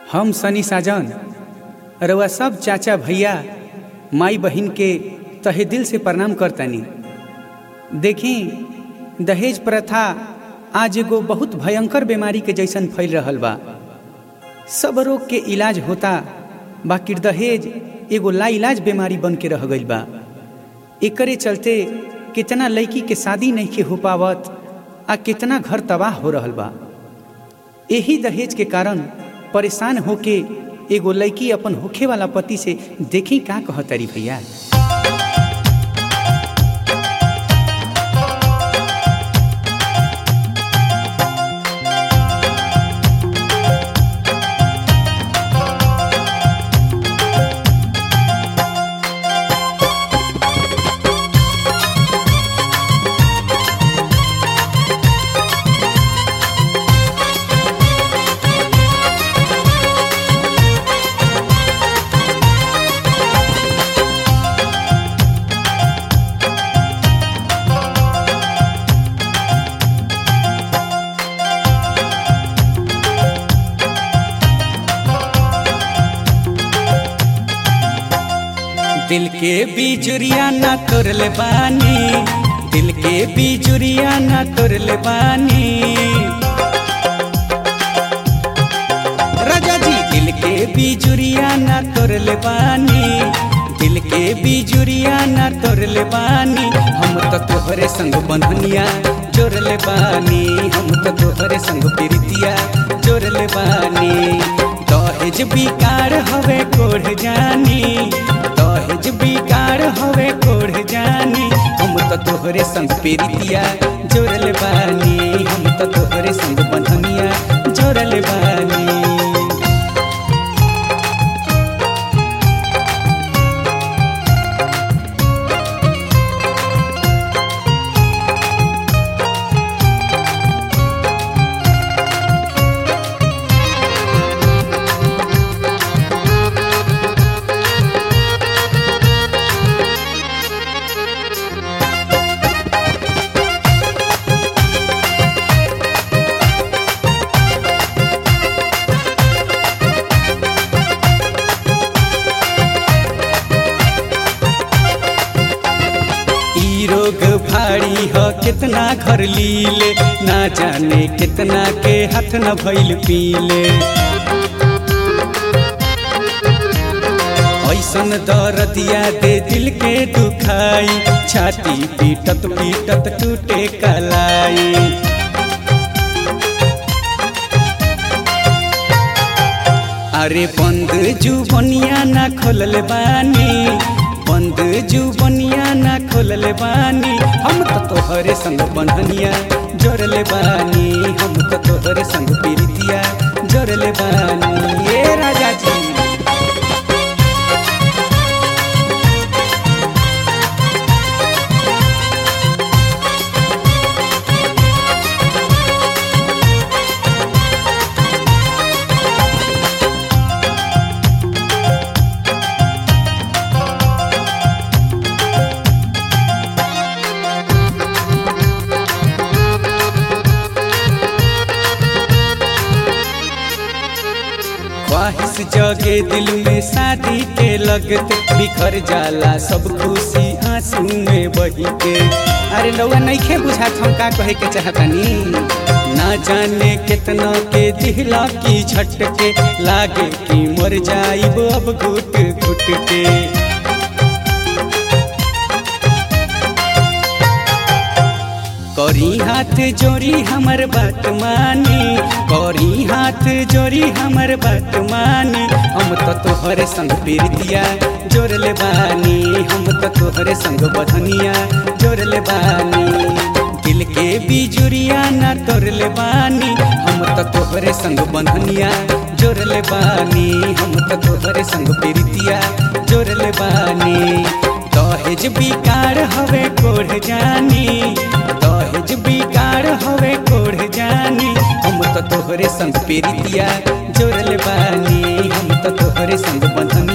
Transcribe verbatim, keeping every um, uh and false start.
हम सनी साजन रउआ सब चाचा भैया माई बहिन के तहे दिल से प्रणाम करतानी। देखी दहेज प्रथा आज एगो बहुत भयंकर बीमारी के जैसन फैल रहल बा। सब रोग के इलाज होता बाकी दहेज एगो लाइलाज बीमारी बन के रह गइल बा। एकरे चलते कितना लड़की के शादी नहीं के हो पावत आ कितना घर तबाह हो रहल बा। यही दहेज के कारण परेशान होके एगो लड़की अपन होखे वाला पति से देखी का कहतरी भैया। दिल के बिजुरिया ना तोरले बानी, दिल के बिजुरिया ना तोरले बानी। राजा जी दिल के बिजुरिया ना तोरले बानी, दिल के बिजुरिया ना तोरले बानी। हम तो तोहरे संग बंधनिया जोड़ले बानी, हम तो तोहरे संग प्रीतिया जोड़ले बानी। दहेज बिकार हवे कोढ़ जानी, दहेज बिकार हवे कोढ़ जानी। हम तो तोहरे संग प्रीतिया जोड़ले बानी, हम तो तोहरे संग बंधनिया जोड़ले बानी। रोग भारी हो कितना घर लीले, ना जाने कितना के हाथ न भइल पीले। ऐसन दर्दिया दे दिल के दुखाई, छाती पीटत पीटत टूटे कलाई। अरे बंद जुबनिया ना खोलल बानी, बंद जुबनिया ना खोलले बानी। हम तो तोहरे संग बंधनिया जोड़ले बानी, हम तो तोहरे संग प्रीतिया जोड़ले बानी। ए राजा जी ख्वाहिश जगे दिल में शादी के लगते, बिखर जाला सब खुशी आंसू में बही के। अरे लौआ नइखे बुझात हम का कहे के चाहतानी। ना जाने कितना के दिहला की झटके, लागे कि मर जाइब अब घुट घुट के। करी हाथ जोड़ी हमर बात मानी, करी हाथ जोड़ी हमर बात मानी। हम तो तोहरे संग प्रीतिया जोड़ले बानी, हम तो तोहरे संग बधनिया जोड़ले बानी। दिल के बिजुरिया ना तोड़ले बानी, हम तो तोहरे संग बंधनिया जोड़ले बानी, हम तो तोहरे संग प्रीतिया जोड़ले बानी। दहेज बिकार हवे कोढ़ जानी, दहेज बिकार हवे कोढ़ जानी। हम तो तोहरे संग प्रीतिया जोड़ले बानी, हम तो तोहरे संग बंधन